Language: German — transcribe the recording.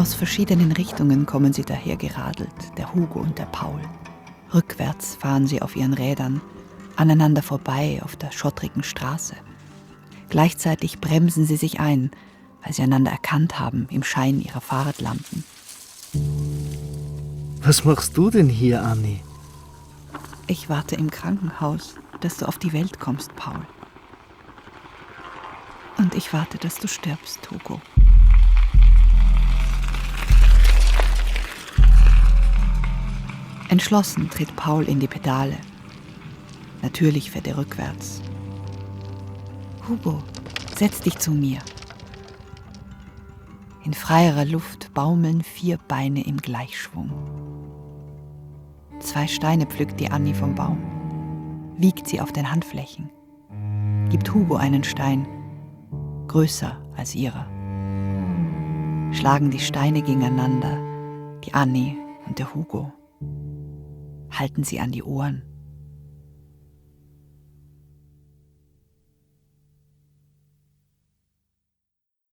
Aus verschiedenen Richtungen kommen sie dahergeradelt, der Hugo und der Paul. Rückwärts fahren sie auf ihren Rädern, aneinander vorbei auf der schottrigen Straße. Gleichzeitig bremsen sie sich ein, weil sie einander erkannt haben im Schein ihrer Fahrradlampen. Was machst du denn hier, Anni? Ich warte im Krankenhaus, dass du auf die Welt kommst, Paul. Und ich warte, dass du stirbst, Hugo. Entschlossen tritt Paul in die Pedale. Natürlich fährt er rückwärts. Hugo, setz dich zu mir. In freierer Luft baumeln 4 Beine im Gleichschwung. 2 Steine pflückt die Anni vom Baum, wiegt sie auf den Handflächen, gibt Hugo einen Stein, größer als ihrer. Schlagen die Steine gegeneinander, die Anni und der Hugo. Halten sie an die Ohren.